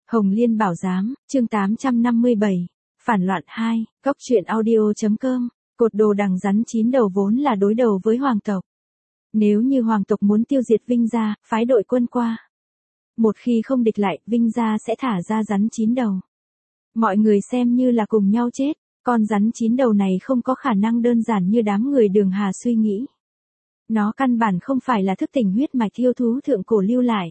Hồng Liên Bảo Giám, chương 857, Phản loạn 2, Cóc truyện audio.com, cột đồ đằng rắn chín đầu vốn là đối đầu với hoàng tộc. Nếu như hoàng tộc muốn tiêu diệt Vinh gia, phái đội quân qua. Một khi không địch lại, Vinh gia sẽ thả ra rắn chín đầu. Mọi người xem như là cùng nhau chết, con rắn chín đầu này không có khả năng đơn giản như đám người Đường Hà suy nghĩ. Nó căn bản không phải là thức tỉnh huyết mạch yêu thú thượng cổ lưu lại.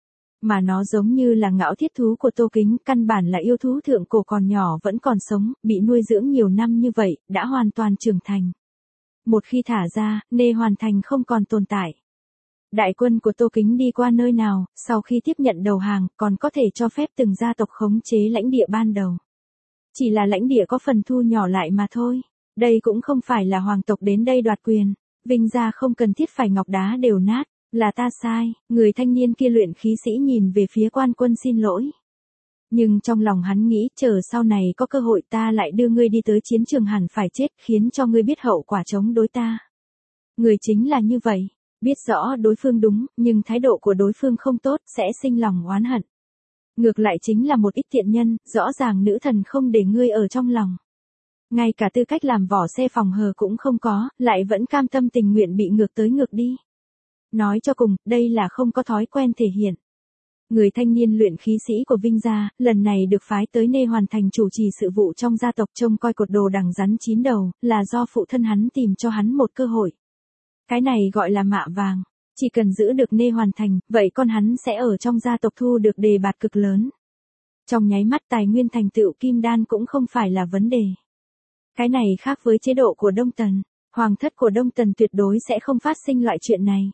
Mà nó giống như là ngạo thiết thú của Tô Kính, căn bản là yêu thú thượng cổ còn nhỏ vẫn còn sống, bị nuôi dưỡng nhiều năm như vậy, đã hoàn toàn trưởng thành. Một khi thả ra, Nê Hoàn Thành không còn tồn tại. Đại quân của Tô Kính đi qua nơi nào, sau khi tiếp nhận đầu hàng, còn có thể cho phép từng gia tộc khống chế lãnh địa ban đầu. Chỉ là lãnh địa có phần thu nhỏ lại mà thôi. Đây cũng không phải là hoàng tộc đến đây đoạt quyền. Vinh gia không cần thiết phải ngọc đá đều nát. Là ta sai, người thanh niên kia luyện khí sĩ nhìn về phía quan quân xin lỗi. Nhưng trong lòng hắn nghĩ chờ sau này có cơ hội ta lại đưa ngươi đi tới chiến trường hẳn phải chết khiến cho ngươi biết hậu quả chống đối ta. Người chính là như vậy, biết rõ đối phương đúng, nhưng thái độ của đối phương không tốt sẽ sinh lòng oán hận. Ngược lại chính là một ít tiện nhân, rõ ràng nữ thần không để ngươi ở trong lòng. Ngay cả tư cách làm vỏ xe phòng hờ cũng không có, lại vẫn cam tâm tình nguyện bị ngược tới ngược đi. Nói cho cùng, đây là không có thói quen thể hiện. Người thanh niên luyện khí sĩ của Vinh gia, lần này được phái tới Nê Hoàn Thành chủ trì sự vụ trong gia tộc trông coi cột đồ đằng rắn chín đầu, là do phụ thân hắn tìm cho hắn một cơ hội. Cái này gọi là mạ vàng, chỉ cần giữ được Nê Hoàn Thành, vậy con hắn sẽ ở trong gia tộc thu được đề bạt cực lớn. Trong nháy mắt tài nguyên thành tựu kim đan cũng không phải là vấn đề. Cái này khác với chế độ của Đông Tần, hoàng thất của Đông Tần tuyệt đối sẽ không phát sinh loại chuyện này.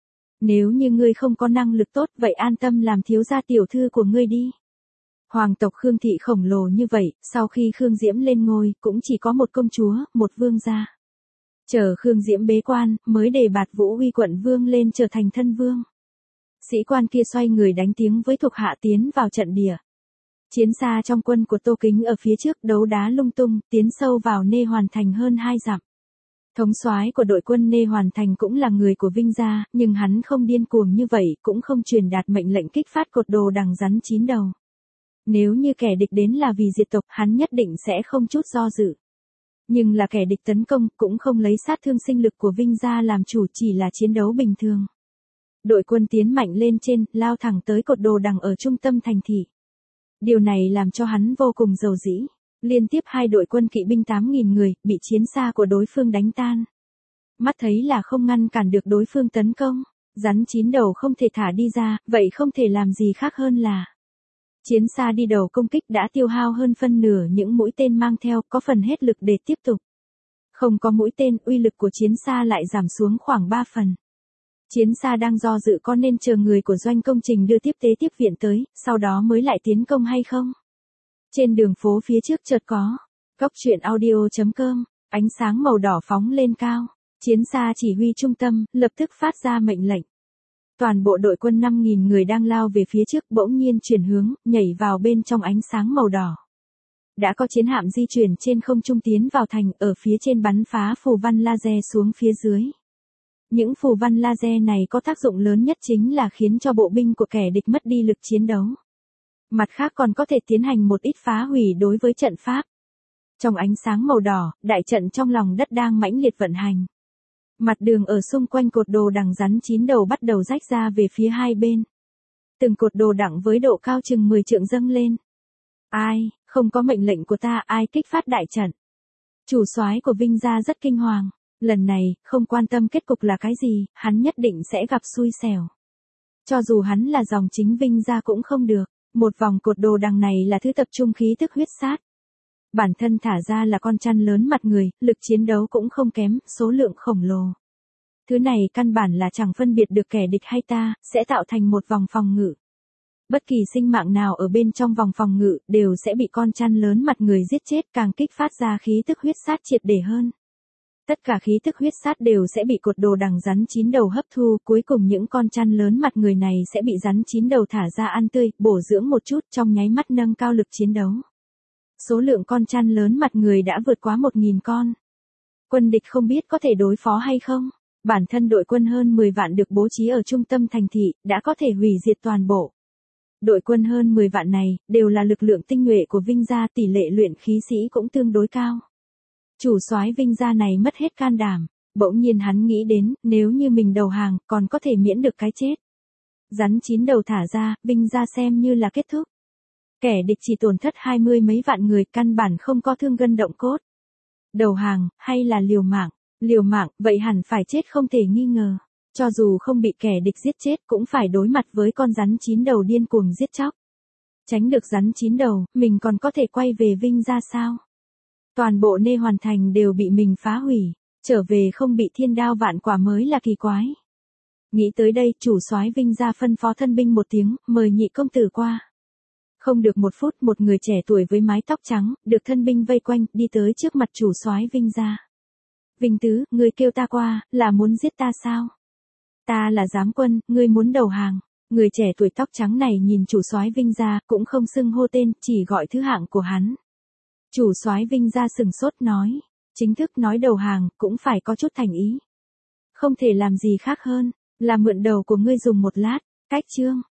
Nếu như ngươi không có năng lực tốt vậy an tâm làm thiếu gia tiểu thư của ngươi đi. Hoàng tộc Khương thị khổng lồ như vậy, sau khi Khương Diễm lên ngôi, cũng chỉ có một công chúa, một vương gia. Chờ Khương Diễm bế quan, mới đề bạt Vũ Uy quận vương lên trở thành thân vương. Sĩ quan kia xoay người đánh tiếng với thuộc hạ tiến vào trận địa. Chiến xa trong quân của Tô Kính ở phía trước đấu đá lung tung, tiến sâu vào Nê Hoàn Thành hơn 2 dặm. Thống soái của đội quân Nê Hoàn Thành cũng là người của Vinh gia, nhưng hắn không điên cuồng như vậy, cũng không truyền đạt mệnh lệnh kích phát cột đồ đằng rắn chín đầu. Nếu như kẻ địch đến là vì diệt tộc, hắn nhất định sẽ không chút do dự. Nhưng là kẻ địch tấn công, cũng không lấy sát thương sinh lực của Vinh gia làm chủ, chỉ là chiến đấu bình thường. Đội quân tiến mạnh lên trên, lao thẳng tới cột đồ đằng ở trung tâm thành thị. Điều này làm cho hắn vô cùng rầu rĩ. Liên tiếp 2 đội quân kỵ binh 8.000 người, bị chiến xa của đối phương đánh tan. Mắt thấy là không ngăn cản được đối phương tấn công, rắn chín đầu không thể thả đi ra, vậy không thể làm gì khác hơn là. Chiến xa đi đầu công kích đã tiêu hao hơn phân nửa những mũi tên mang theo, có phần hết lực để tiếp tục. Không có mũi tên, uy lực của chiến xa lại giảm xuống khoảng 3 phần. Chiến xa đang do dự có nên chờ người của doanh công trình đưa tiếp tế tiếp viện tới, sau đó mới lại tiến công hay không? Trên đường phố phía trước chợt có. Cóc truyện audio.com, ánh sáng màu đỏ phóng lên cao. Chiến xa chỉ huy trung tâm, lập tức phát ra mệnh lệnh. Toàn bộ đội quân 5.000 người đang lao về phía trước bỗng nhiên chuyển hướng, nhảy vào bên trong ánh sáng màu đỏ. Đã có chiến hạm di chuyển trên không trung tiến vào thành, ở phía trên bắn phá phù văn laser xuống phía dưới. Những phù văn laser này có tác dụng lớn nhất chính là khiến cho bộ binh của kẻ địch mất đi lực chiến đấu. Mặt khác còn có thể tiến hành một ít phá hủy đối với trận pháp. Trong ánh sáng màu đỏ, đại trận trong lòng đất đang mãnh liệt vận hành. Mặt đường ở xung quanh cột đồ đằng rắn chín đầu bắt đầu rách ra về phía hai bên. Từng cột đồ đằng với độ cao chừng 10 trượng dâng lên. Ai, không có mệnh lệnh của ta, ai kích phát đại trận? Chủ soái của Vinh gia rất kinh hoàng. Lần này, không quan tâm kết cục là cái gì, hắn nhất định sẽ gặp xui xẻo. Cho dù hắn là dòng chính Vinh gia cũng không được. Một vòng cột đồ đằng này là thứ tập trung khí tức huyết sát. Bản thân thả ra là con chăn lớn mặt người, lực chiến đấu cũng không kém, số lượng khổng lồ. Thứ này căn bản là chẳng phân biệt được kẻ địch hay ta, sẽ tạo thành một vòng phòng ngự. Bất kỳ sinh mạng nào ở bên trong vòng phòng ngự, đều sẽ bị con chăn lớn mặt người giết chết, càng kích phát ra khí tức huyết sát triệt để hơn. Tất cả khí tức huyết sát đều sẽ bị cột đồ đằng rắn chín đầu hấp thu, cuối cùng những con chăn lớn mặt người này sẽ bị rắn chín đầu thả ra ăn tươi, bổ dưỡng một chút trong nháy mắt nâng cao lực chiến đấu. Số lượng con chăn lớn mặt người đã vượt quá 1.000 con. Quân địch không biết có thể đối phó hay không. Bản thân đội quân hơn 10 vạn được bố trí ở trung tâm thành thị, đã có thể hủy diệt toàn bộ. Đội quân hơn 10 vạn này, đều là lực lượng tinh nhuệ của Vinh gia, tỷ lệ luyện khí sĩ cũng tương đối cao. Chủ soái Vinh gia này mất hết can đảm, bỗng nhiên hắn nghĩ đến, nếu như mình đầu hàng, còn có thể miễn được cái chết. Rắn 9 đầu thả ra, Vinh gia xem như là kết thúc. Kẻ địch chỉ tổn thất 20 mấy vạn người, căn bản không có thương gân động cốt. Đầu hàng, hay là liều mạng? Liều mạng, vậy hẳn phải chết không thể nghi ngờ. Cho dù không bị kẻ địch giết chết, cũng phải đối mặt với con rắn 9 đầu điên cuồng giết chóc. Tránh được rắn 9 đầu, mình còn có thể quay về Vinh gia sao? Toàn bộ Nê Hoàn Thành đều bị mình phá hủy, trở về không bị thiên đao vạn quả mới là kỳ quái. Nghĩ tới đây, chủ soái Vinh gia phân phó thân binh một tiếng, mời nhị công tử qua. Không được một phút, một người trẻ tuổi với mái tóc trắng, được thân binh vây quanh, đi tới trước mặt chủ soái Vinh gia. Vinh tứ, ngươi kêu ta qua, là muốn giết ta sao? Ta là giám quân, ngươi muốn đầu hàng. Người trẻ tuổi tóc trắng này nhìn chủ soái Vinh gia, cũng không xưng hô tên, chỉ gọi thứ hạng của hắn. Chủ soái Vinh gia sừng sốt nói, chính thức nói đầu hàng, cũng phải có chút thành ý. Không thể làm gì khác hơn, là mượn đầu của ngươi dùng một lát. Cách chương